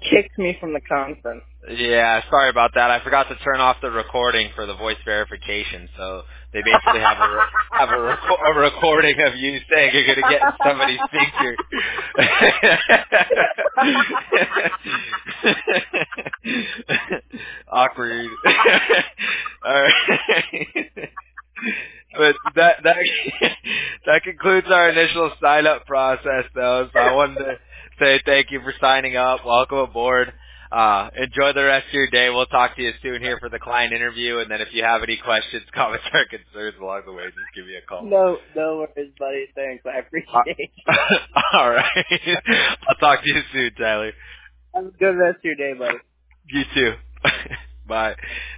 kicked me from the conference. Yeah, sorry about that. I forgot to turn off the recording for the voice verification. So they basically have a recording of you saying you're going to get somebody's speaker. Awkward. All right. But that concludes our initial sign up process, though. So I wanted to say thank you for signing up. Welcome aboard. Enjoy the rest of your day. We'll talk to you soon here for the client interview. And then if you have any questions, comments, or concerns along the way, just give me a call. No worries, buddy. Thanks. I appreciate you. All right. I'll talk to you soon, Tyler. Have a good rest of your day, buddy. You too. Bye.